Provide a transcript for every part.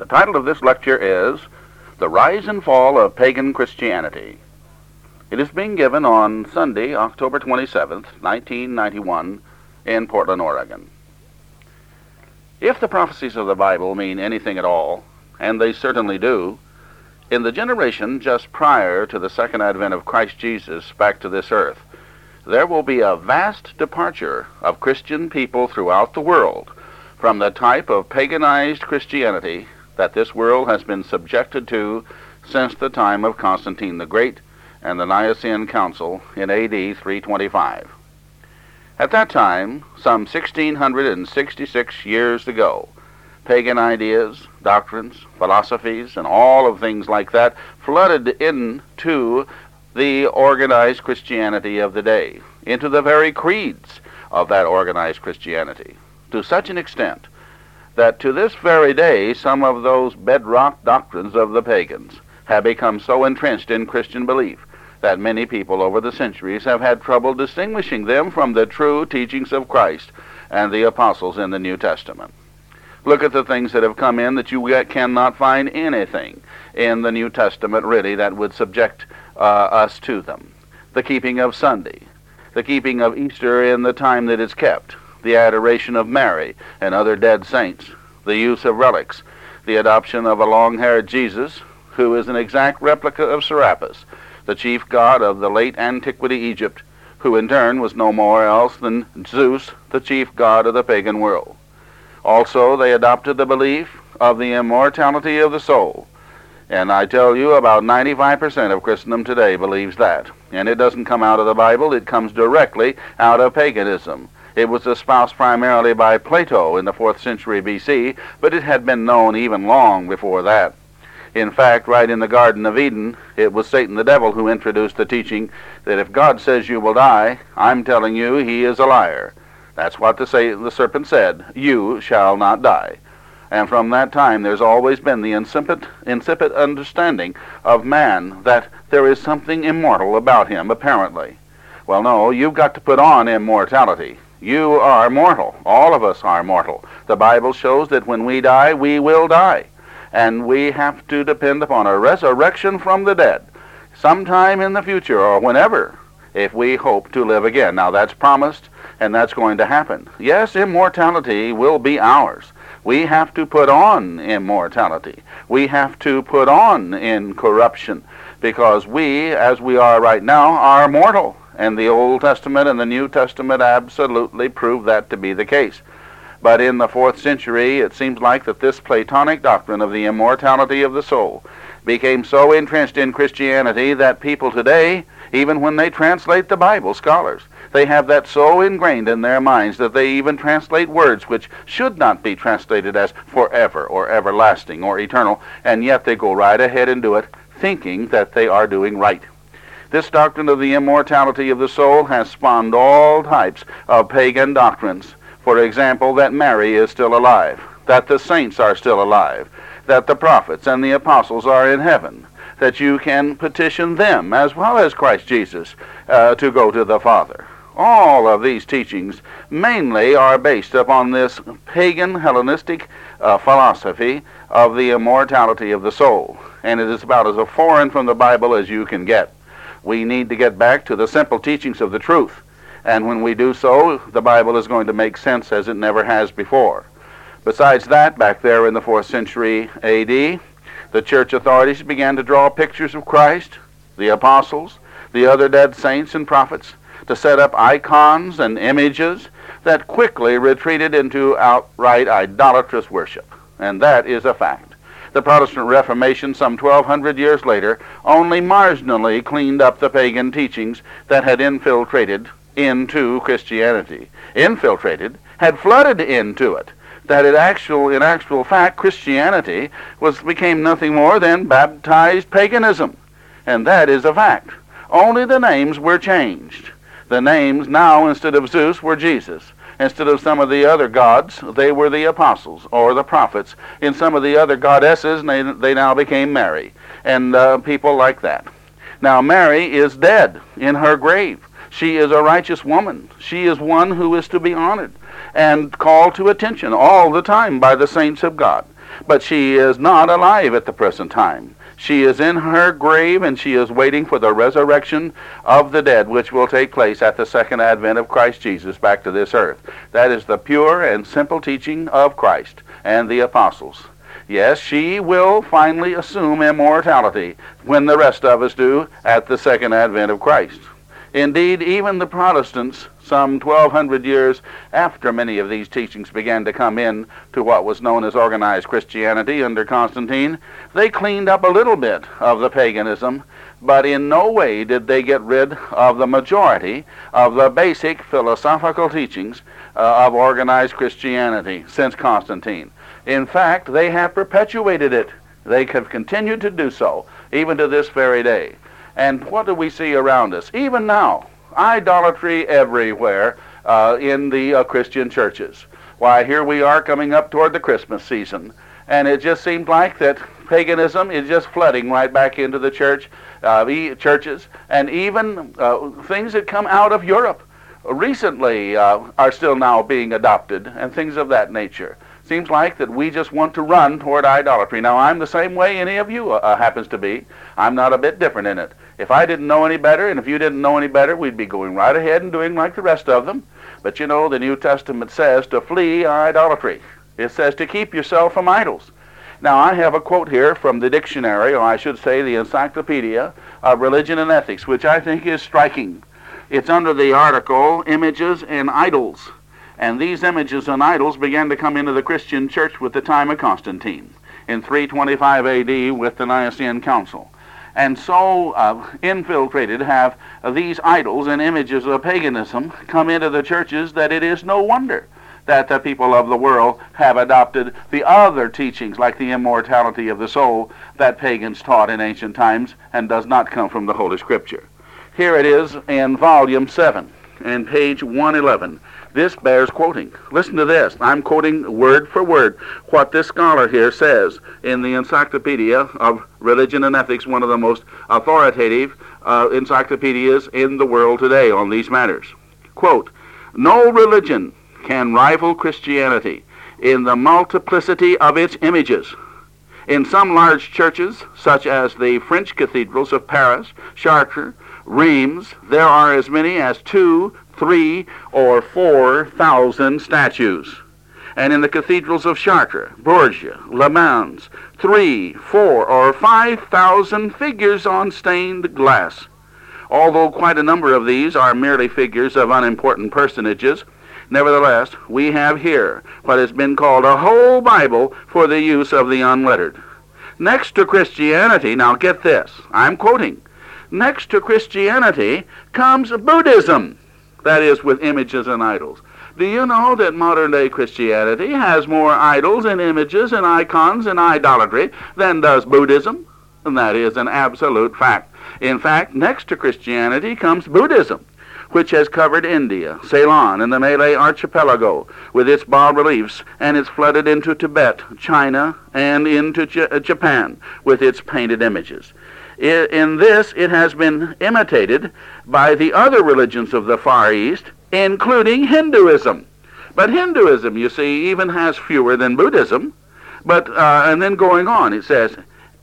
title of this lecture is The Rise and Fall of Pagan Christianity. It is being given on Sunday, October 27th, 1991, in Portland, Oregon. If the prophecies of the Bible mean anything at all, and they certainly do, in the generation just prior to the second advent of Christ Jesus back to this earth, there will be a vast departure of Christian people throughout the world from the type of paganized Christianity that this world has been subjected to since the time of Constantine the Great and the Nicene Council in AD 325. At that time, some 1666 years ago, pagan ideas, doctrines, philosophies, and all of things like that flooded into the organized Christianity of the day, into the very creeds of that organized Christianity, to such an extent that to this very day some of those bedrock doctrines of the pagans have become so entrenched in Christian belief that many people over the centuries have had trouble distinguishing them from the true teachings of Christ and the apostles in the New Testament. Look at the things that have come in that you cannot find anything in the New Testament really that would subject us to them. The keeping of Sunday, the keeping of Easter in the time that it's kept, the adoration of Mary and other dead saints, the use of relics, the adoption of a long-haired Jesus, who is an exact replica of Serapis, the chief god of the late antiquity Egypt, who in turn was no more else than Zeus, the chief god of the pagan world. Also, they adopted the belief of the immortality of the soul, and I tell you, about 95% of Christendom today believes that. And it doesn't come out of the Bible, it comes directly out of paganism. It was espoused primarily by Plato in the 4th century BC, but it had been known even long before that. In fact, right in the Garden of Eden, it was Satan the devil who introduced the teaching that if God says you will die, I'm telling you he is a liar. That's what the serpent said, you shall not die. And from that time there's always been the insipid understanding of man that there is something immortal about him, apparently. Well, no, you've got to put on immortality. You are mortal. All of us are mortal. The Bible shows that when we die, we will die. And we have to depend upon a resurrection from the dead sometime in the future or whenever, if we hope to live again. Now, that's promised, and that's going to happen. Yes, immortality will be ours. We have to put on immortality. We have to put on incorruption, because we, as we are right now, are mortal. And the Old Testament and the New Testament absolutely prove that to be the case. But in the 4th century, it seems like that this Platonic doctrine of the immortality of the soul became so entrenched in Christianity that people today, even when they translate the Bible, scholars, they have that so ingrained in their minds that they even translate words which should not be translated as forever or everlasting or eternal, and yet they go right ahead and do it, thinking that they are doing right. This doctrine of the immortality of the soul has spawned all types of pagan doctrines. For example, that Mary is still alive, that the saints are still alive, that the prophets and the apostles are in heaven, that you can petition them as well as Christ Jesus to go to the Father. All of these teachings mainly are based upon this pagan Hellenistic philosophy of the immortality of the soul, and it is about as foreign from the Bible as you can get. We need to get back to the simple teachings of the truth, and when we do so, the Bible is going to make sense as it never has before. Besides that, back there in the 4th century AD, the church authorities began to draw pictures of Christ, the apostles, the other dead saints and prophets, to set up icons and images that quickly retreated into outright idolatrous worship. And that is a fact. The Protestant Reformation, some 1,200 years later, only marginally cleaned up the pagan teachings that had infiltrated into Christianity. Infiltrated, had flooded into it. That in actual fact, Christianity became nothing more than baptized paganism. And that is a fact. Only the names were changed. The names now, instead of Zeus, were Jesus. Instead of some of the other gods, they were the apostles or the prophets. In some of the other goddesses, they now became Mary and people like that. Now, Mary is dead in her grave. She is a righteous woman. She is one who is to be honored and called to attention all the time by the saints of God. But she is not alive at the present time. She is in her grave, and she is waiting for the resurrection of the dead, which will take place at the second advent of Christ Jesus back to this earth. That is the pure and simple teaching of Christ and the apostles. Yes, she will finally assume immortality when the rest of us do at the second advent of Christ. Indeed, even the Protestants, some 1,200 years after many of these teachings began to come in to what was known as organized Christianity under Constantine, they cleaned up a little bit of the paganism, but in no way did they get rid of the majority of the basic philosophical teachings of organized Christianity since Constantine. In fact, they have perpetuated it. They have continued to do so, even to this very day. And what do we see around us? Even now, idolatry everywhere in the Christian churches. Why, here we are coming up toward the Christmas season, and it just seems like that paganism is just flooding right back into the churches, and even things that come out of Europe recently are still now being adopted, and things of that nature. Seems like that we just want to run toward idolatry. Now, I'm the same way any of you happens to be. I'm not a bit different in it. If I didn't know any better, and if you didn't know any better, we'd be going right ahead and doing like the rest of them. But you know, the New Testament says to flee idolatry. It says to keep yourself from idols. Now, I have a quote here from the dictionary, or I should say the Encyclopedia of Religion and Ethics, which I think is striking. It's under the article, Images and Idols. And these images and idols began to come into the Christian church with the time of Constantine in 325 A.D. with the Nicene Council. And so infiltrated have these idols and images of paganism come into the churches that it is no wonder that the people of the world have adopted the other teachings like the immortality of the soul that pagans taught in ancient times and does not come from the Holy Scripture. Here it is in volume 7 and page 111. This bears quoting. Listen to this. I'm quoting word for word what this scholar here says in the Encyclopedia of Religion and Ethics, one of the most authoritative encyclopedias in the world today on these matters. Quote, "No religion can rival Christianity in the multiplicity of its images. In some large churches, such as the French cathedrals of Paris, Chartres, Reims, there are as many as 2, 3, or 4,000 statues. And in the cathedrals of Chartres, Bourges, Le Mans, 3, 4, or 5,000 figures on stained glass. Although quite a number of these are merely figures of unimportant personages, nevertheless, we have here what has been called a whole Bible for the use of the unlettered. Next to Christianity, now get this, I'm quoting, next to Christianity comes Buddhism, that is, with images and idols. Do you know that modern-day Christianity has more idols and images and icons and idolatry than does Buddhism? And that is an absolute fact. In fact, next to Christianity comes Buddhism, which has covered India, Ceylon, and the Malay archipelago with its bas-reliefs, and it's flooded into Tibet, China, and into Japan with its painted images. In this, it has been imitated by the other religions of the Far East, including Hinduism. But Hinduism, you see, even has fewer than Buddhism. But and then going on, it says,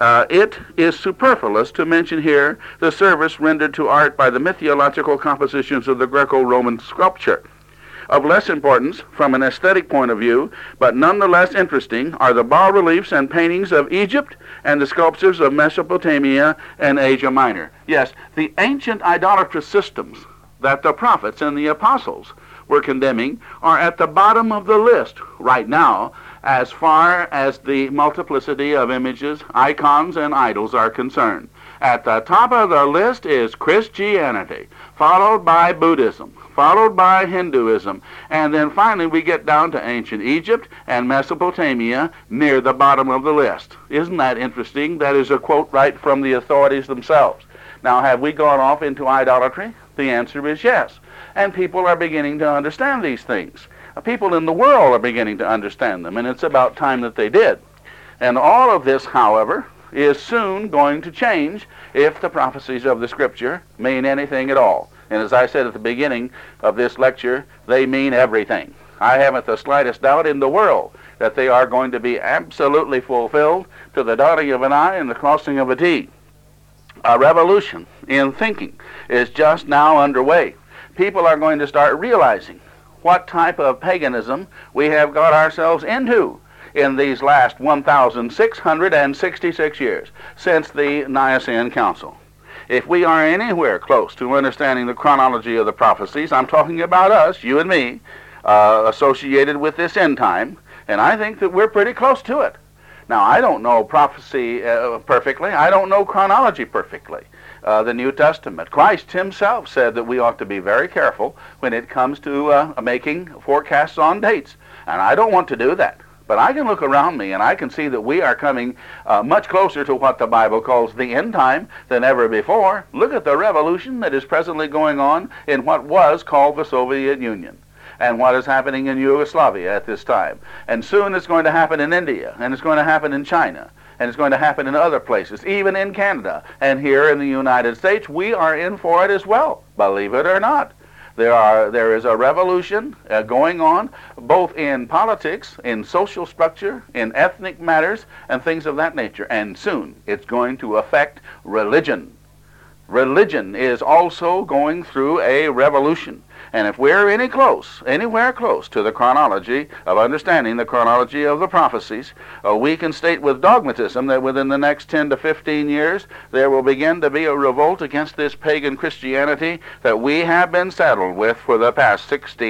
it is superfluous to mention here the service rendered to art by the mythological compositions of the Greco-Roman sculpture. Of less importance from an aesthetic point of view, but nonetheless interesting, are the bas-reliefs and paintings of Egypt and the sculptures of Mesopotamia and Asia Minor. Yes, the ancient idolatrous systems that the prophets and the apostles were condemning are at the bottom of the list right now as far as the multiplicity of images, icons, and idols are concerned. At the top of the list is Christianity, followed by Buddhism, followed by Hinduism, and then finally we get down to ancient Egypt and Mesopotamia near the bottom of the list. Isn't that interesting? That is a quote right from the authorities themselves. Now, have we gone off into idolatry? The answer is yes. And people are beginning to understand these things. People in the world are beginning to understand them, and it's about time that they did. And all of this, however, is soon going to change if the prophecies of the Scripture mean anything at all. And as I said at the beginning of this lecture, they mean everything. I haven't the slightest doubt in the world that they are going to be absolutely fulfilled to the dotting of an I and the crossing of a T. A revolution in thinking is just now underway. People are going to start realizing what type of paganism we have got ourselves into in these last 1,666 years since the Nicene Council. If we are anywhere close to understanding the chronology of the prophecies, I'm talking about us, you and me, associated with this end time, and I think that we're pretty close to it. Now, I don't know prophecy perfectly. I don't know chronology perfectly. The New Testament. Christ himself said that we ought to be very careful when it comes to making forecasts on dates. And I don't want to do that. But I can look around me and I can see that we are coming much closer to what the Bible calls the end time than ever before. Look at the revolution that is presently going on in what was called the Soviet Union, and what is happening in Yugoslavia at this time. And soon it's going to happen in India, and it's going to happen in China, and it's going to happen in other places, even in Canada. And here in the United States, we are in for it as well, believe it or not. There is a revolution going on, both in politics, in social structure, in ethnic matters, and things of that nature. And soon it's going to affect religion. Religion is also going through a revolution. And if we're anywhere close to the chronology of understanding the chronology of the prophecies, we can state with dogmatism that within the next 10 to 15 years, there will begin to be a revolt against this pagan Christianity that we have been saddled with for the past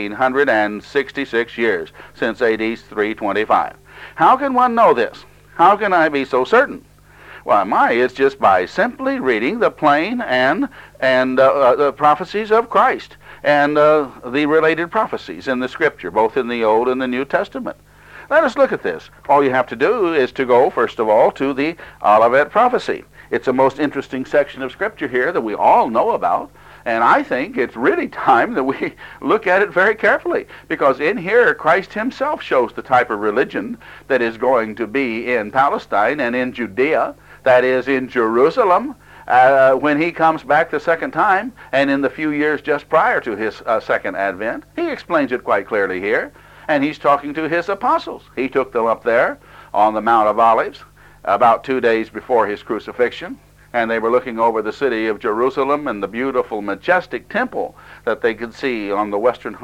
1,666 years, since AD 325. How can one know this? How can I be so certain? Why, it's just by simply reading the plain and the prophecies of Christ, and the related prophecies in the Scripture, both in the Old and the New Testament. Let us look at this. All you have to do is to go, first of all, to the Olivet prophecy. It's the most interesting section of Scripture here that we all know about, and I think it's really time that we look at it very carefully, because in here Christ himself shows the type of religion that is going to be in Palestine and in Judea, that is in Jerusalem, when he comes back the second time, and in the few years just prior to his second advent. He explains it quite clearly here, and he's talking to his apostles. He took them up there on the Mount of Olives about 2 days before his crucifixion, and they were looking over the city of Jerusalem and the beautiful, majestic temple that they could see on the western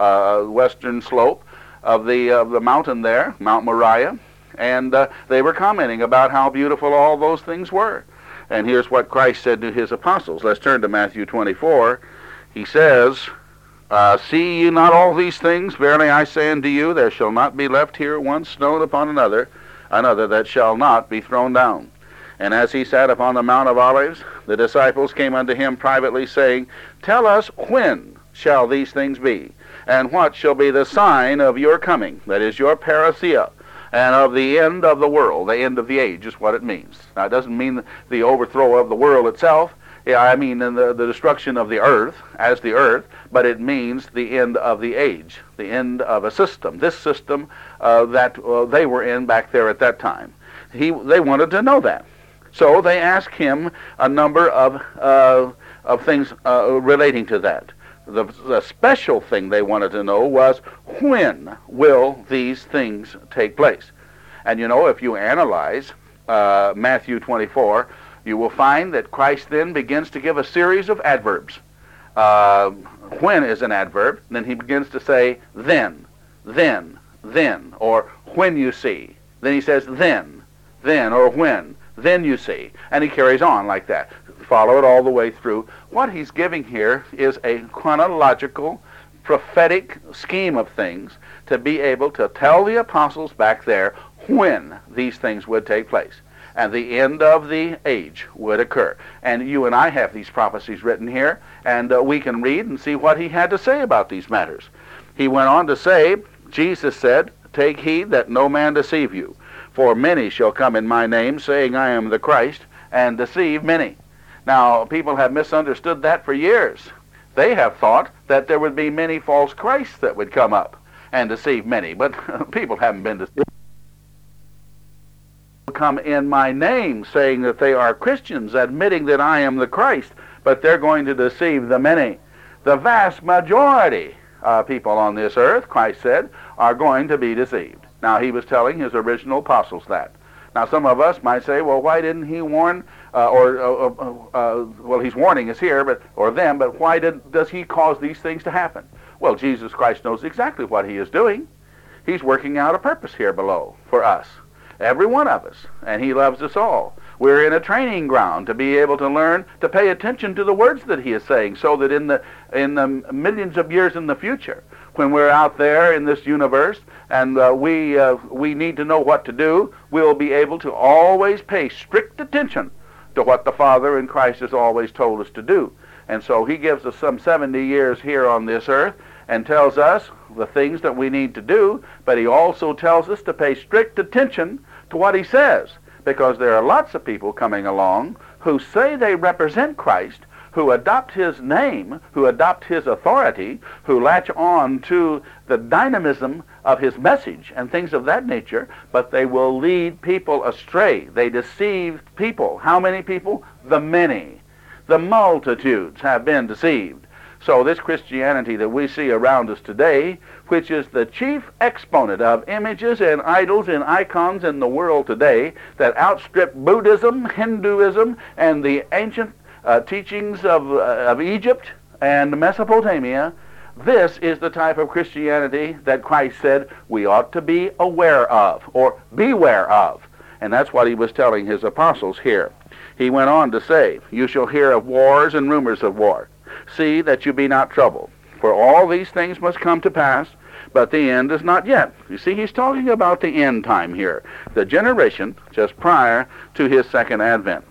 slope of the mountain there, Mount Moriah, and they were commenting about how beautiful all those things were. And here's what Christ said to his apostles. Let's turn to Matthew 24. He says, See ye not all these things? Verily I say unto you, there shall not be left here one stone upon another that shall not be thrown down. And as he sat upon the Mount of Olives, the disciples came unto him privately, saying, Tell us, when shall these things be? And what shall be the sign of your coming, that is your parousia, and of the end of the world? The end of the age is what it means. Now, it doesn't mean the overthrow of the world itself. I mean the destruction of the earth as the earth, but it means the end of the age, the end of a system. This system that they were in back there at that time. They wanted to know that. So they asked him a number of things relating to that. The special thing they wanted to know was, when will these things take place? And you know, if you analyze Matthew 24, you will find that Christ then begins to give a series of adverbs. When is an adverb. Then he begins to say, then, or when you see. Then he says, then, or when, then you see. And he carries on like that. Follow it all the way through. What he's giving here is a chronological, prophetic scheme of things to be able to tell the apostles back there when these things would take place, and the end of the age would occur. And you and I have these prophecies written here, and we can read and see what he had to say about these matters. He went on to say, Jesus said, Take heed that no man deceive you, for many shall come in my name, saying, I am the Christ, and deceive many. Now, people have misunderstood that for years. They have thought that there would be many false Christs that would come up and deceive many, but people haven't been deceived. Come in my name, saying that they are Christians, admitting that I am the Christ, but they're going to deceive the many. The vast majority of people on this earth, Christ said, are going to be deceived. Now, he was telling his original apostles that. Now, some of us might say, well, why didn't he warn, well, he's warning us here, or them, but why does he cause these things to happen? Well, Jesus Christ knows exactly what he is doing. He's working out a purpose here below for us, every one of us, and he loves us all. We're in a training ground to be able to learn to pay attention to the words that he is saying, so that in the millions of years in the future, when we're out there in this universe and we need to know what to do, we'll be able to always pay strict attention to what the Father in Christ has always told us to do. And so he gives us some 70 years here on this earth and tells us the things that we need to do, but he also tells us to pay strict attention to what he says, because there are lots of people coming along who say they represent Christ, who adopt his name, who adopt his authority, who latch on to the dynamism of his message and things of that nature, but they will lead people astray. They deceive people. How many people? The many. The multitudes have been deceived. So this Christianity that we see around us today, which is the chief exponent of images and idols and icons in the world today that outstrip Buddhism, Hinduism, and the ancient teachings of Egypt and Mesopotamia, this is the type of Christianity that Christ said we ought to be aware of, or beware of. And that's what he was telling his apostles here. He went on to say, you shall hear of wars and rumors of war. See that you be not troubled, for all these things must come to pass, but the end is not yet. You see, he's talking about the end time here, the generation just prior to his second advent.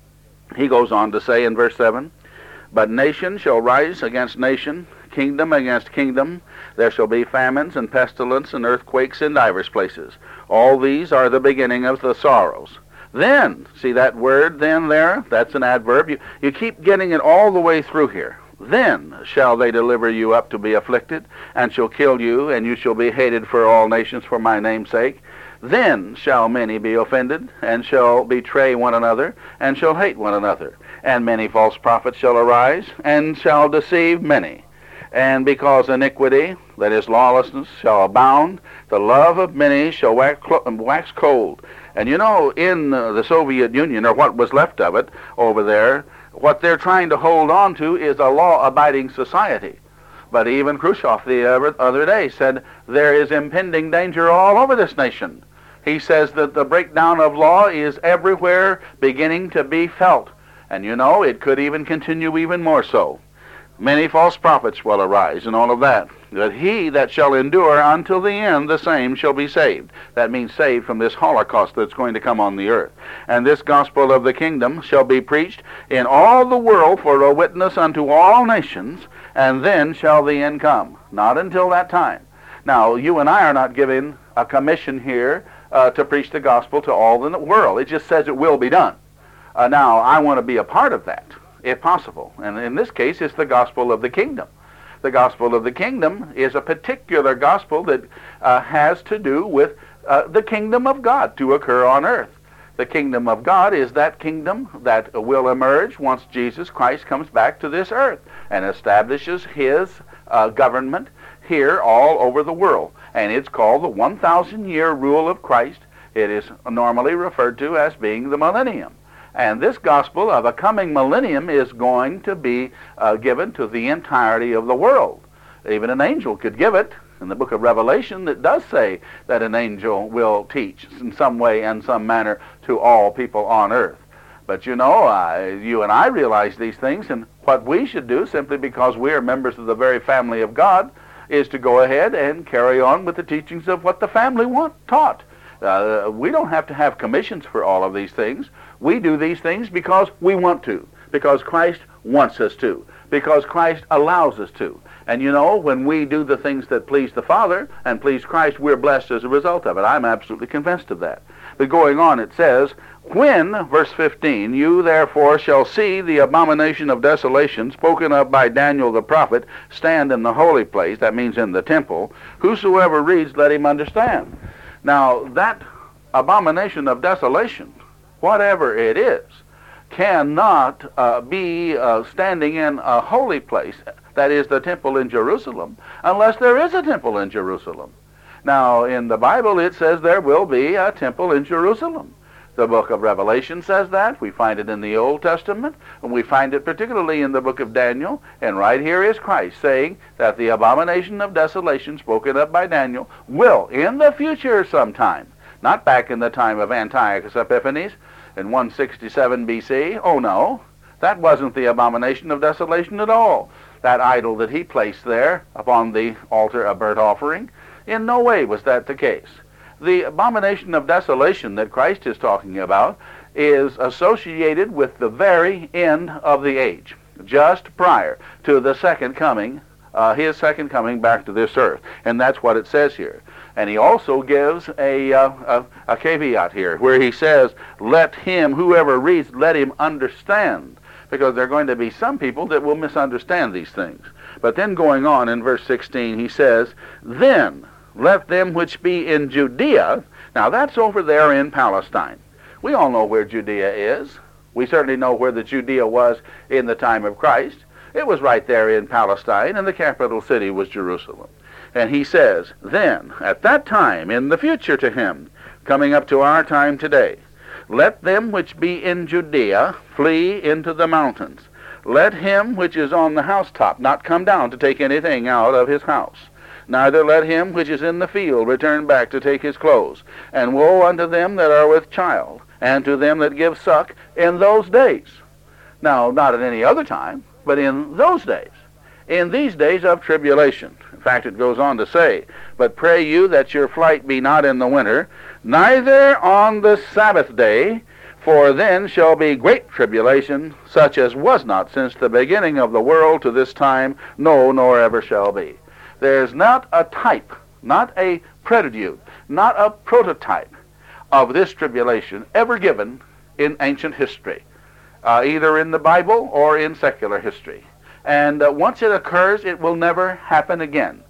He goes on to say in verse 7, but nation shall rise against nation, kingdom against kingdom. There shall be famines and pestilence and earthquakes in divers places. All these are the beginning of the sorrows. Then, see that word then there? That's an adverb. You keep getting it all the way through here. Then shall they deliver you up to be afflicted, and shall kill you, and you shall be hated for all nations for my name's sake. Then shall many be offended, and shall betray one another, and shall hate one another. And many false prophets shall arise, and shall deceive many. And because iniquity, that is lawlessness, shall abound, the love of many shall wax cold. And you know, in the Soviet Union, or what was left of it over there, what they're trying to hold on to is a law-abiding society. But even Khrushchev the other day said there is impending danger all over this nation. He says that the breakdown of law is everywhere beginning to be felt. And you know, it could even continue even more so. Many false prophets will arise and all of that. But he that shall endure until the end, the same shall be saved. That means saved from this Holocaust that's going to come on the earth. And this gospel of the kingdom shall be preached in all the world for a witness unto all nations, and then shall the end come. Not until that time. Now, you and I are not given a commission here to preach the gospel to all the world. It just says it will be done. Now, I want to be a part of that, if possible. And in this case, it's the gospel of the kingdom. The gospel of the kingdom is a particular gospel that has to do with the kingdom of God to occur on earth. The kingdom of God is that kingdom that will emerge once Jesus Christ comes back to this earth and establishes his government here all over the world. And it's called the 1,000-year rule of Christ. It is normally referred to as being the millennium. And this gospel of a coming millennium is going to be given to the entirety of the world. Even an angel could give it. In the book of Revelation, it does say that an angel will teach in some way and some manner to all people on earth. But you know, you and I realize these things, and what we should do, simply because we are members of the very family of God, is to go ahead and carry on with the teachings of what the family taught. We don't have to have commissions for all of these things. We do these things because we want to, because Christ wants us to, because Christ allows us to. And you know, when we do the things that please the Father and please Christ, we're blessed as a result of it. I'm absolutely convinced of that. But going on, it says, when, verse 15, you therefore shall see the abomination of desolation spoken of by Daniel the prophet stand in the holy place, that means in the temple, whosoever reads, let him understand. Now, that abomination of desolation, whatever it is, cannot be standing in a holy place, that is the temple in Jerusalem, unless there is a temple in Jerusalem. Now, in the Bible, it says there will be a temple in Jerusalem. The book of Revelation says that. We find it in the Old Testament, and we find it particularly in the book of Daniel. And right here is Christ saying that the abomination of desolation spoken of by Daniel will, in the future sometime, not back in the time of Antiochus Epiphanes in 167 BC. Oh no, that wasn't the abomination of desolation at all. That idol that he placed there upon the altar of burnt offering, in no way was that the case. The abomination of desolation that Christ is talking about is associated with the very end of the age, just prior to the second coming, his second coming back to this earth. And that's what it says here. And he also gives a caveat here, where he says, let him, whoever reads, let him understand. Because there are going to be some people that will misunderstand these things. But then going on in verse 16, he says, then let them which be in Judea. Now that's over there in Palestine. We all know where Judea is. We certainly know where the Judea was in the time of Christ. It was right there in Palestine, and the capital city was Jerusalem. And he says, then, at that time, in the future to him, coming up to our time today, let them which be in Judea flee into the mountains. Let him which is on the housetop not come down to take anything out of his house. Neither let him which is in the field return back to take his clothes. And woe unto them that are with child, and to them that give suck in those days. Now, not at any other time, but in those days. In these days of tribulation. In fact, it goes on to say, but pray you that your flight be not in the winter, neither on the Sabbath day, for then shall be great tribulation, such as was not since the beginning of the world to this time, no, nor ever shall be. There's not a type, not a prelude, not a prototype of this tribulation ever given in ancient history, either in the Bible or in secular history. And once it occurs, it will never happen again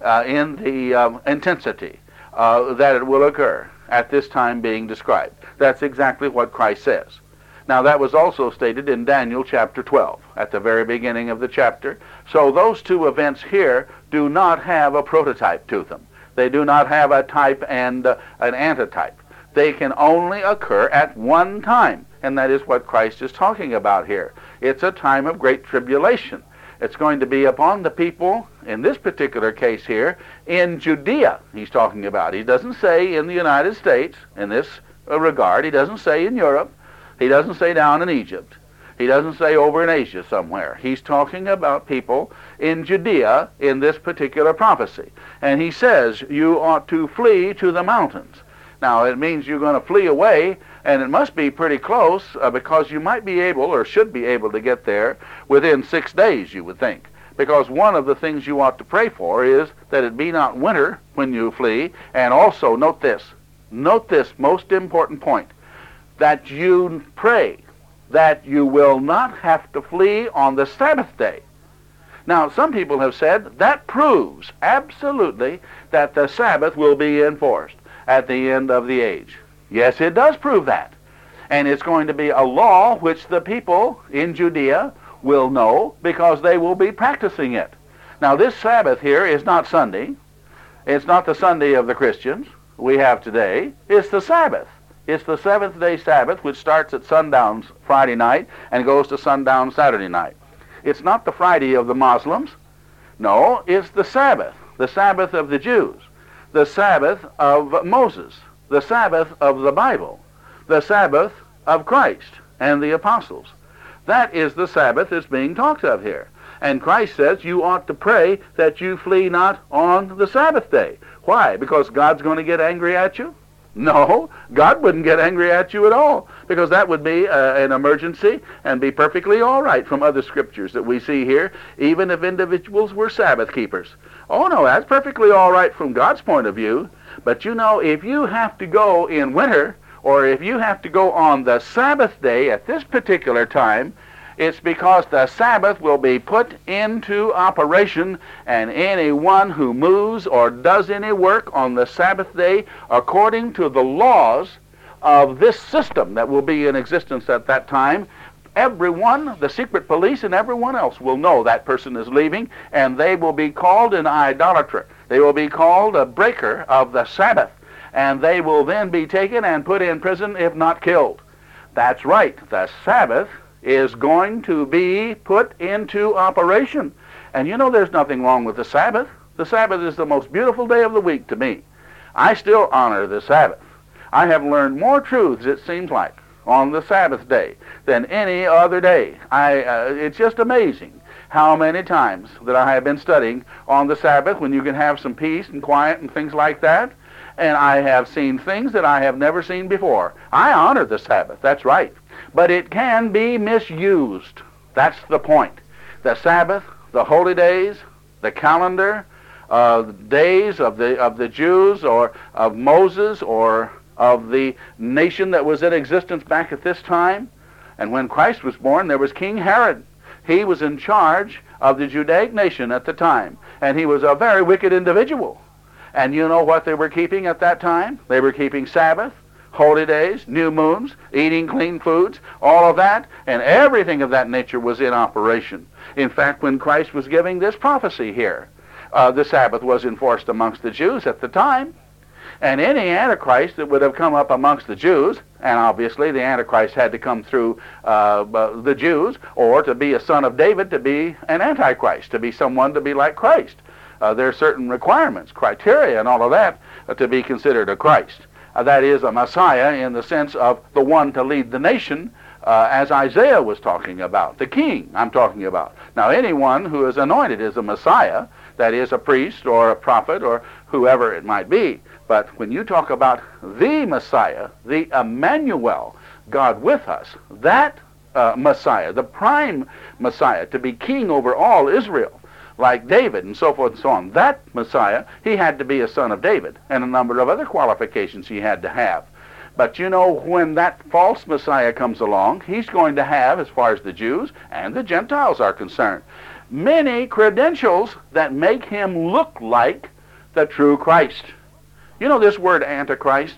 in the intensity that it will occur at this time being described. That's exactly what Christ says. Now, that was also stated in Daniel chapter 12, at the very beginning of the chapter. So those two events here do not have a prototype to them. They do not have a type and an antitype. They can only occur at one time, and that is what Christ is talking about here. It's a time of great tribulation. It's going to be upon the people, in this particular case here, in Judea he's talking about. He doesn't say in the United States, in this regard. He doesn't say in Europe. He doesn't say down in Egypt. He doesn't say over in Asia somewhere. He's talking about people in Judea in this particular prophecy. And he says you ought to flee to the mountains. Now, it means you're going to flee away, and it must be pretty close because you might be able or should be able to get there within 6 days, you would think. Because one of the things you ought to pray for is that it be not winter when you flee. And also, note this most important point, that you pray that you will not have to flee on the Sabbath day. Now, some people have said that proves absolutely that the Sabbath will be enforced at the end of the age. Yes, it does prove that. And it's going to be a law which the people in Judea will know because they will be practicing it. Now, this Sabbath here is not Sunday. It's not the Sunday of the Christians we have today. It's the Sabbath. It's the seventh-day Sabbath, which starts at sundown Friday night and goes to sundown Saturday night. It's not the Friday of the Muslims. No, it's the Sabbath of the Jews, the Sabbath of Moses, the Sabbath of the Bible, the Sabbath of Christ and the apostles. That is the Sabbath that's being talked of here. And Christ says you ought to pray that you flee not on the Sabbath day. Why? Because God's going to get angry at you? No, God wouldn't get angry at you at all, because that would be an emergency and be perfectly all right from other scriptures that we see here, even if individuals were Sabbath keepers. Oh no, that's perfectly all right from God's point of view. But you know, if you have to go in winter, or if you have to go on the Sabbath day at this particular time, it's because the Sabbath will be put into operation, and anyone who moves or does any work on the Sabbath day according to the laws of this system that will be in existence at that time everyone, the secret police and everyone else, will know that person is leaving, and they will be called an idolater. They will be called a breaker of the Sabbath, and they will then be taken and put in prison if not killed. That's right. The Sabbath is going to be put into operation. And you know there's nothing wrong with the Sabbath. The Sabbath is the most beautiful day of the week to me. I still honor the Sabbath. I have learned more truths, it seems like, on the Sabbath day than any other day. It's just amazing how many times that I have been studying on the Sabbath when you can have some peace and quiet and things like that. And I have seen things that I have never seen before. I honor the Sabbath, that's right. But it can be misused. That's the point. The Sabbath, the holy days, the calendar, days of the Jews or of Moses or of the nation that was in existence back at this time. And when Christ was born, there was King Herod. He was in charge of the Judaic nation at the time, and he was a very wicked individual. And you know what they were keeping at that time? They were keeping Sabbath, holy days, new moons, eating clean foods, all of that, and everything of that nature was in operation. In fact, when Christ was giving this prophecy here, the Sabbath was enforced amongst the Jews at the time. And any Antichrist that would have come up amongst the Jews, and obviously the Antichrist had to come through the Jews, or to be a son of David, to be an Antichrist, to be someone to be like Christ. There are certain requirements, criteria, and all of that to be considered a Christ. That is a Messiah in the sense of the one to lead the nation, as Isaiah was talking about, the king I'm talking about. Now anyone who is anointed is a Messiah, that is a priest or a prophet or whoever it might be. But when you talk about the Messiah, the Emmanuel, God with us, that Messiah, the prime Messiah, to be king over all Israel, like David and so forth and so on, that Messiah, he had to be a son of David, and a number of other qualifications he had to have. But you know, when that false Messiah comes along, he's going to have, as far as the Jews and the Gentiles are concerned, many credentials that make him look like the true Christ. You know this word Antichrist?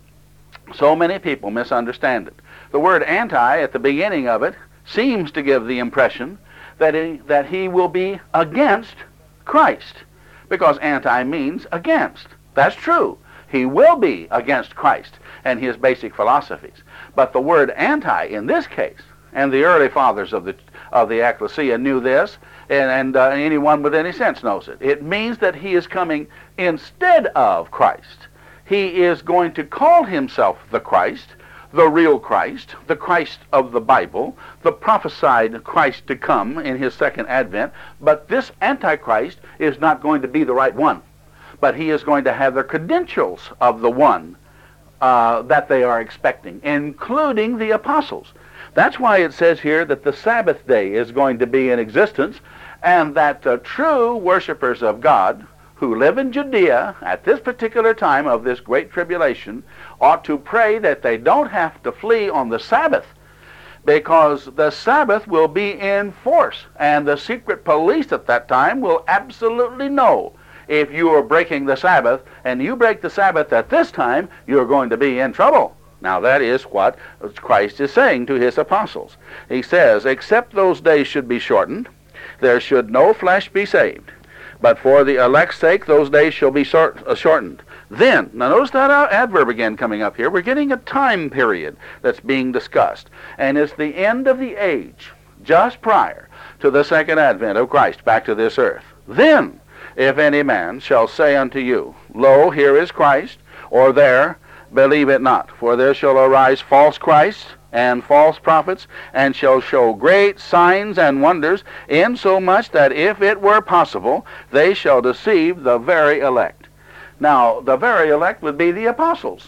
So many people misunderstand it. The word anti at the beginning of it seems to give the impression that he will be against Christ, because anti means against. That's true. He will be against Christ and his basic philosophies. But the word anti in this case, and the early fathers of the ecclesia knew this, and anyone with any sense knows it. It means that he is coming instead of Christ. He is going to call himself the Christ, the real Christ, the Christ of the Bible, the prophesied Christ to come in his second advent. But this Antichrist is not going to be the right one. But he is going to have the credentials of the one that they are expecting, including the apostles. That's why it says here that the Sabbath day is going to be in existence, and that the true worshipers of God who live in Judea at this particular time of this great tribulation ought to pray that they don't have to flee on the Sabbath, because the Sabbath will be in force, and the secret police at that time will absolutely know if you are breaking the Sabbath, and you break the Sabbath at this time, you're going to be in trouble. Now that is what Christ is saying to his apostles. He says, except those days should be shortened, there should no flesh be saved. But for the elect's sake, those days shall be shortened. Then, now notice that adverb again coming up here. We're getting a time period that's being discussed. And it's the end of the age, just prior to the second advent of Christ back to this earth. Then, if any man shall say unto you, Lo, here is Christ, or there, believe it not. For there shall arise false Christs and false prophets, and shall show great signs and wonders, insomuch that if it were possible, they shall deceive the very elect. Now, the very elect would be the apostles,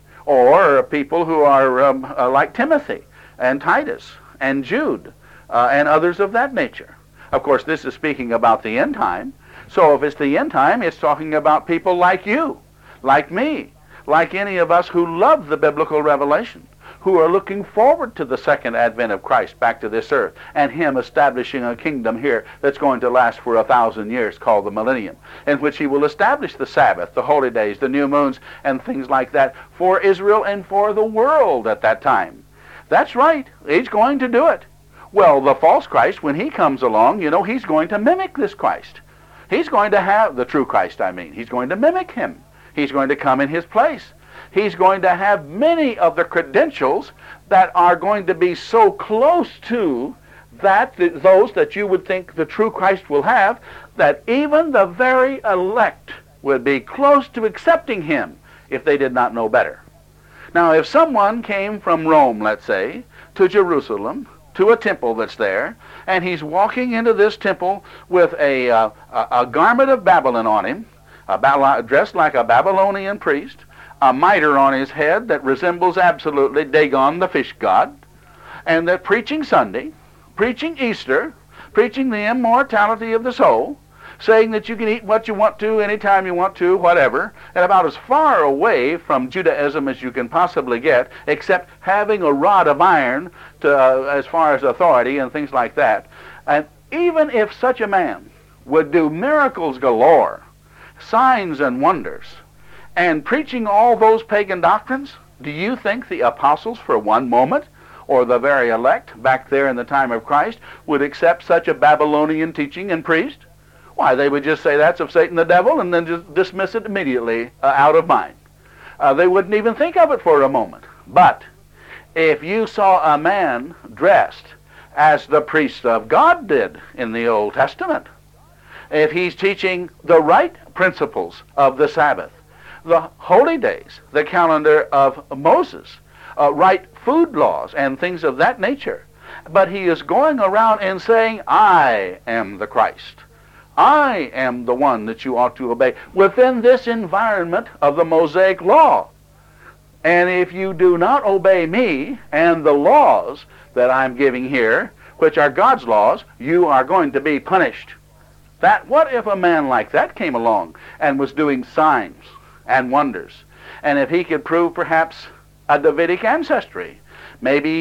or people who are like Timothy and Titus and Jude and others of that nature. Of course, this is speaking about the end time. So if it's the end time, it's talking about people like you, like me, like any of us who love the biblical revelation, who are looking forward to the second advent of Christ back to this earth, and him establishing a kingdom here that's going to last for 1,000 years, called the millennium, in which he will establish the Sabbath, the holy days, the new moons, and things like that for Israel and for the world at that time. That's right. He's going to do it. Well, the false Christ, when he comes along, he's going to mimic this Christ. He's going to have the true Christ, He's going to mimic him. He's going to come in his place. He's going to have many of the credentials that are going to be so close to those that you would think the true Christ will have, that even the very elect would be close to accepting him if they did not know better. Now, if someone came from Rome, let's say, to Jerusalem, to a temple that's there, and he's walking into this temple with a garment of Babylon on him, dressed like a Babylonian priest, a mitre on his head that resembles absolutely Dagon, the fish god, and they're preaching Sunday, preaching Easter, preaching the immortality of the soul, saying that you can eat what you want to, anytime you want to, whatever, and about as far away from Judaism as you can possibly get, except having a rod of iron as far as authority and things like that. And even if such a man would do miracles galore, signs and wonders, and preaching all those pagan doctrines, do you think the apostles for one moment, or the very elect back there in the time of Christ, would accept such a Babylonian teaching and priest? Why, they would just say that's of Satan the devil and then just dismiss it immediately out of mind. They wouldn't even think of it for a moment. But if you saw a man dressed as the priests of God did in the Old Testament, if he's teaching the right principles of the Sabbath, the holy days, the calendar of Moses, right food laws and things of that nature, but he is going around and saying, I am the Christ. I am the one that you ought to obey within this environment of the Mosaic law. And if you do not obey me and the laws that I'm giving here, which are God's laws, you are going to be punished. What if a man like that came along and was doing signs and wonders? And if he could prove perhaps a Davidic ancestry, maybe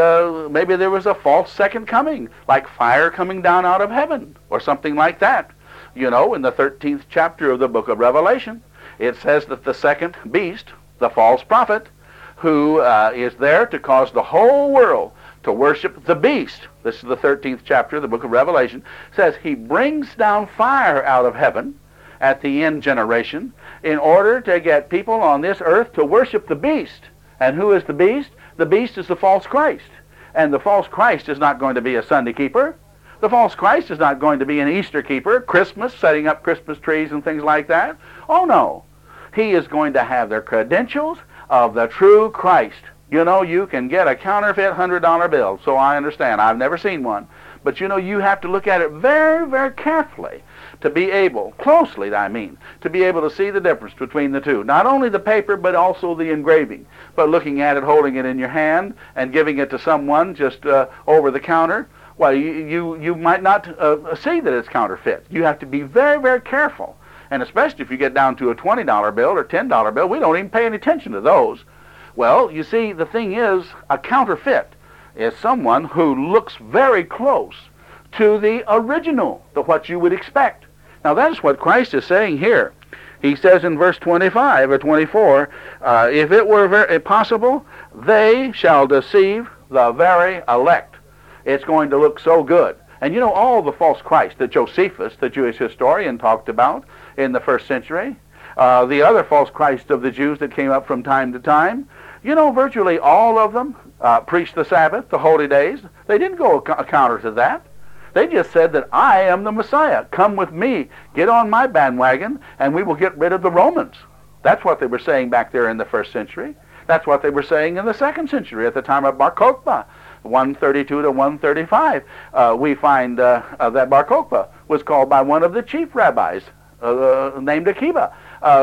there was a false second coming, like fire coming down out of heaven, or something like that. In the 13th chapter of the book of Revelation, it says that the second beast, the false prophet, who is there to cause the whole world to worship the beast, this is the 13th chapter of the book of Revelation, says he brings down fire out of heaven at the end generation in order to get people on this earth to worship the beast. And who is the beast? The beast is the false Christ. And the false Christ is not going to be a Sunday keeper. The false Christ is not going to be an Easter keeper, Christmas, setting up Christmas trees and things like that. Oh, no. He is going to have the credentials of the true Christ. You can get a counterfeit $100 bill, so I understand. I've never seen one. But you have to look at it very, very carefully to be able, closely to be able to see the difference between the two. Not only the paper, but also the engraving. But looking at it, holding it in your hand, and giving it to someone just over the counter, well, you might not see that it's counterfeit. You have to be very, very careful. And especially if you get down to a $20 bill or $10 bill, we don't even pay any attention to those. Well, you see, the thing is, a counterfeit is someone who looks very close to the original, to what you would expect. Now, that is what Christ is saying here. He says in verse 25 or 24, if it were possible, they shall deceive the very elect. It's going to look so good. And all the false Christ that Josephus, the Jewish historian, talked about in the first century, the other false Christ of the Jews that came up from time to time, virtually all of them preached the Sabbath, the holy days. They didn't go counter to that. They just said that I am the Messiah. Come with me. Get on my bandwagon, and we will get rid of the Romans. That's what they were saying back there in the first century. That's what they were saying in the second century at the time of Bar Kokhba, 132 to 135. We find that Bar Kokhba was called by one of the chief rabbis, named Akiba,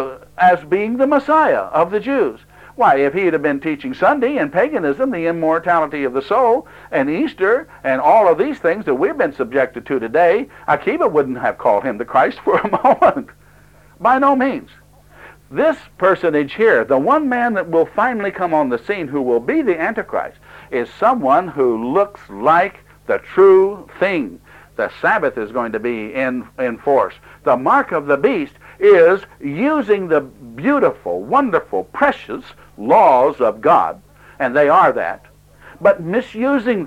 as being the Messiah of the Jews. Why, if he had been teaching Sunday and paganism, the immortality of the soul, and Easter, and all of these things that we've been subjected to today, Akiba wouldn't have called him the Christ for a moment. By no means. This personage here, the one man that will finally come on the scene who will be the Antichrist, is someone who looks like the true thing. The Sabbath is going to be in force. The mark of the beast is using the beautiful, wonderful, precious laws of God, and they are that, but misusing them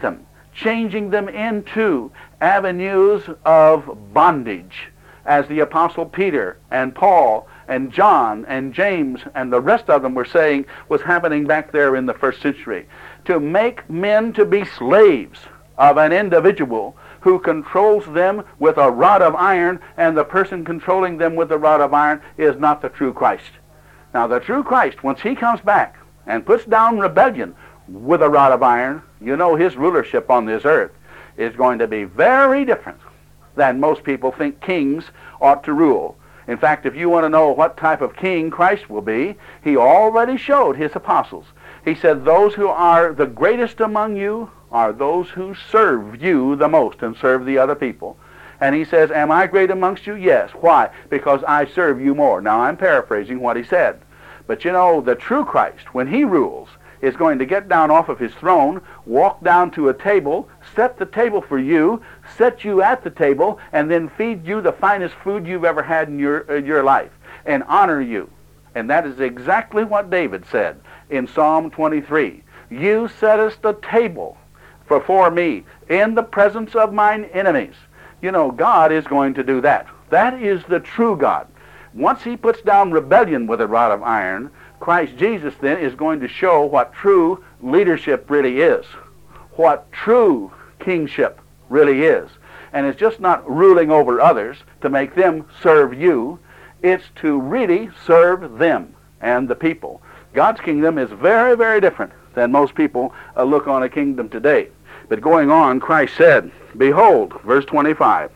changing them into avenues of bondage, as the Apostle Peter and Paul and John and James and the rest of them were saying was happening back there in the first century. To make men to be slaves of an individual who controls them with a rod of iron, and the person controlling them with the rod of iron is not the true Christ. Now the true Christ, once he comes back and puts down rebellion with a rod of iron, you know his rulership on this earth is going to be very different than most people think kings ought to rule. In fact, if you want to know what type of king Christ will be, he already showed his apostles. He said, those who are the greatest among you are those who serve you the most and serve the other people. And he says, am I great amongst you? Yes. Why? Because I serve you more. Now, I'm paraphrasing what he said. But you know, the true Christ, when he rules, is going to get down off of his throne, walk down to a table, set the table for you, set you at the table, and then feed you the finest food you've ever had in your life, and honor you. And that is exactly what David said in Psalm 23. You settest a table before me in the presence of mine enemies. You know, God is going to do that. That is the true God. Once he puts down rebellion with a rod of iron, Christ Jesus then is going to show what true leadership really is, what true kingship really is. And it's just not ruling over others to make them serve you. It's to really serve them and the people. God's kingdom is very, very different than most people look on a kingdom today. But going on, Christ said, behold, verse 25,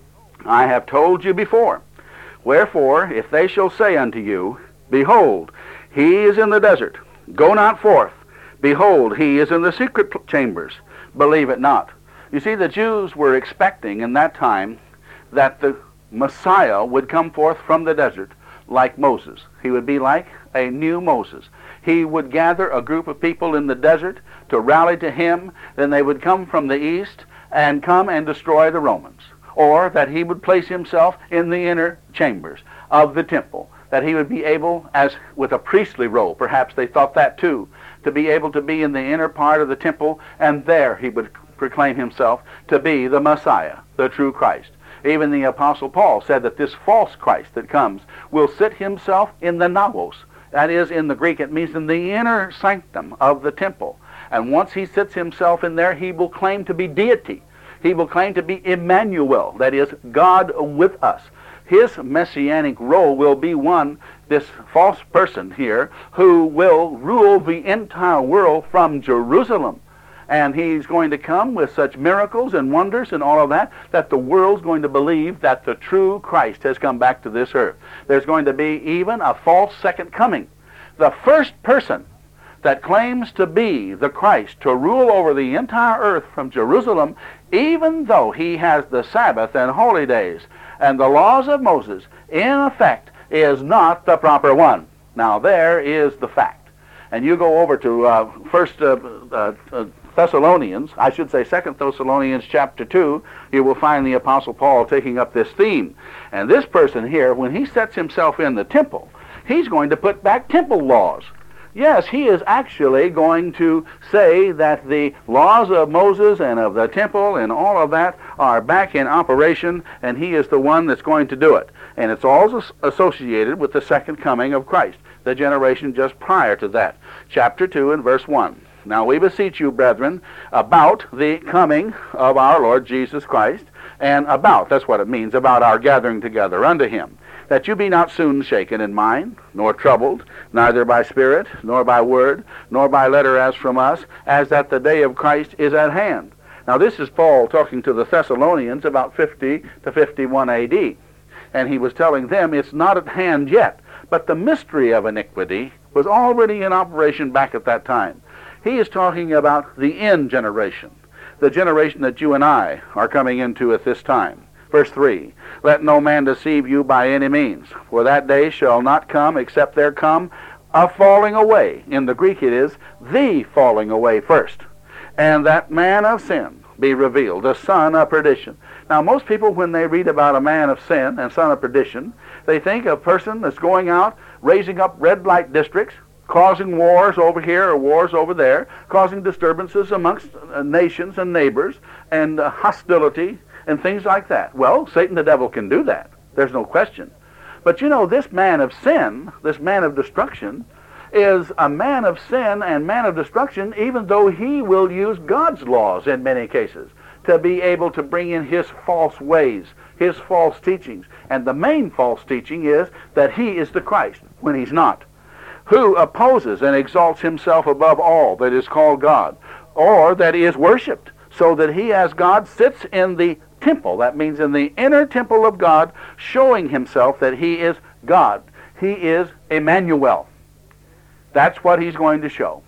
I have told you before. Wherefore, if they shall say unto you, behold, he is in the desert, go not forth. Behold, he is in the secret chambers, believe it not. You see, the Jews were expecting in that time that the Messiah would come forth from the desert like Moses. He would be like a new Moses. He would gather a group of people in the desert to rally to him. Then they would come from the east and come and destroy the Romans. Or that he would place himself in the inner chambers of the temple. That he would be able, as with a priestly role, perhaps they thought that too, to be able to be in the inner part of the temple, and there he would proclaim himself to be the Messiah, the true Christ. Even the Apostle Paul said that this false Christ that comes will sit himself in the naos. That is, in the Greek, it means in the inner sanctum of the temple. And once he sits himself in there, he will claim to be deity. He will claim to be Emmanuel, that is, God with us. His messianic role will be one, this false person here, who will rule the entire world from Jerusalem. And he's going to come with such miracles and wonders and all of that, that the world's going to believe that the true Christ has come back to this earth. There's going to be even a false second coming. The first person that claims to be the Christ, to rule over the entire earth from Jerusalem, even though he has the Sabbath and holy days and the laws of Moses, in effect, is not the proper one. Now, there is the fact. And you go over to Thessalonians, I should say 2 Thessalonians chapter 2, you will find the Apostle Paul taking up this theme. And this person here, when he sets himself in the temple, he's going to put back temple laws. Yes, he is actually going to say that the laws of Moses and of the temple and all of that are back in operation, and he is the one that's going to do it. And it's all associated with the second coming of Christ, the generation just prior to that. Chapter 2 and verse 1. Now we beseech you, brethren, about the coming of our Lord Jesus Christ, and that's what it means, about our gathering together unto him, that you be not soon shaken in mind, nor troubled, neither by spirit, nor by word, nor by letter as from us, as that the day of Christ is at hand. Now this is Paul talking to the Thessalonians about 50 to 51 AD. And he was telling them it's not at hand yet, but the mystery of iniquity was already in operation back at that time. He is talking about the end generation, the generation that you and I are coming into at this time. Verse 3, let no man deceive you by any means, for that day shall not come except there come a falling away. In the Greek it is the falling away first. And that man of sin be revealed, the son of perdition. Now most people, when they read about a man of sin and son of perdition, they think of a person that's going out, raising up red light districts, causing wars over here or wars over there, causing disturbances amongst nations and neighbors, and hostility and things like that. Well, Satan the devil can do that. There's no question. But you know, this man of sin, this man of destruction, is a man of sin and man of destruction, even though he will use God's laws in many cases to be able to bring in his false ways, his false teachings. And the main false teaching is that he is the Christ, when he's not, who opposes and exalts himself above all that is called God, or that is worshipped, so that he as God sits in the temple, that means in the inner temple of God, showing himself that he is God. He is Emmanuel. That's what he's going to show.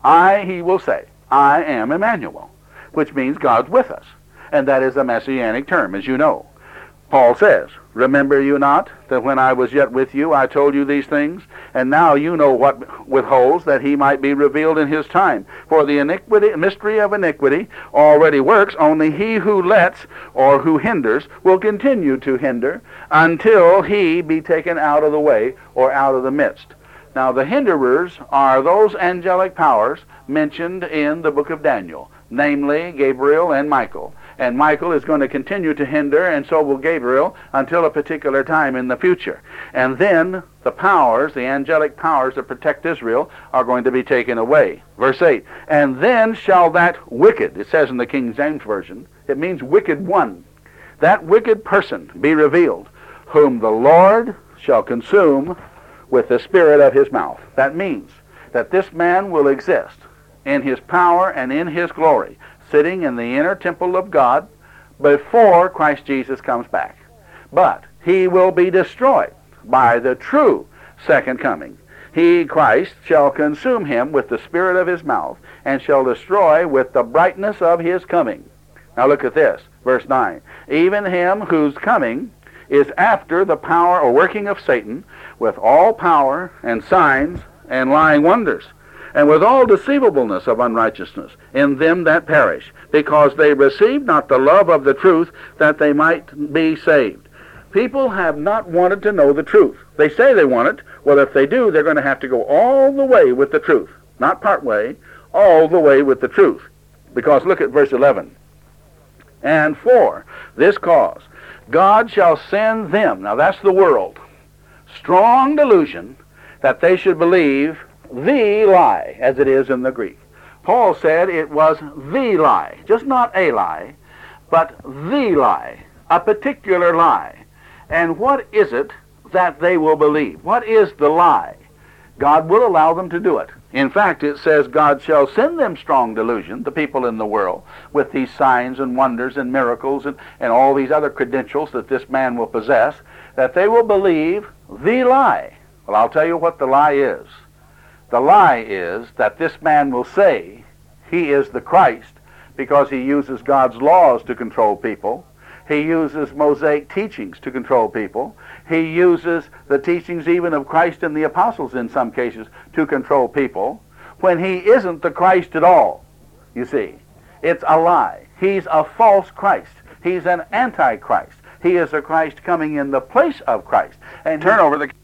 He will say, I am Emmanuel, which means God's with us. And that is a messianic term, as you know. Paul says, remember you not that when I was yet with you I told you these things? And now you know what withholds, that he might be revealed in his time. For the mystery of iniquity already works. Only he who lets or who hinders will continue to hinder until he be taken out of the way or out of the midst. Now the hinderers are those angelic powers mentioned in the book of Daniel, namely Gabriel and Michael. And Michael is going to continue to hinder, and so will Gabriel, until a particular time in the future. And then the powers, the angelic powers that protect Israel, are going to be taken away. Verse 8, and then shall that wicked, it says in the King James Version, it means wicked one, that wicked person be revealed, whom the Lord shall consume with the spirit of his mouth. That means that this man will exist in his power and in his glory, sitting in the inner temple of God before Christ Jesus comes back. But he will be destroyed by the true second coming. He, Christ, shall consume him with the spirit of his mouth, and shall destroy with the brightness of his coming. Now look at this, verse 9. Even him whose coming is after the power or working of Satan, with all power and signs and lying wonders, and with all deceivableness of unrighteousness in them that perish, because they received not the love of the truth, that they might be saved. People have not wanted to know the truth. They say they want it. Well, if they do, they're going to have to go all the way with the truth. Not part way, all the way with the truth. Because look at verse 11. And for this cause, God shall send them, now that's the world, strong delusion, that they should believe the lie, as it is in the Greek. Paul said it was the lie, just not a lie, but the lie, a particular lie. And what is it that they will believe? What is the lie? God will allow them to do it. In fact, it says God shall send them strong delusion, the people in the world, with these signs and wonders and miracles and all these other credentials that this man will possess, that they will believe the lie. Well, I'll tell you what the lie is. The lie is that this man will say he is the Christ because he uses God's laws to control people. He uses Mosaic teachings to control people. He uses the teachings even of Christ and the apostles in some cases to control people, when he isn't the Christ at all. You see, it's a lie. He's a false Christ. He's an antichrist. He is a Christ coming in the place of Christ. And turn over the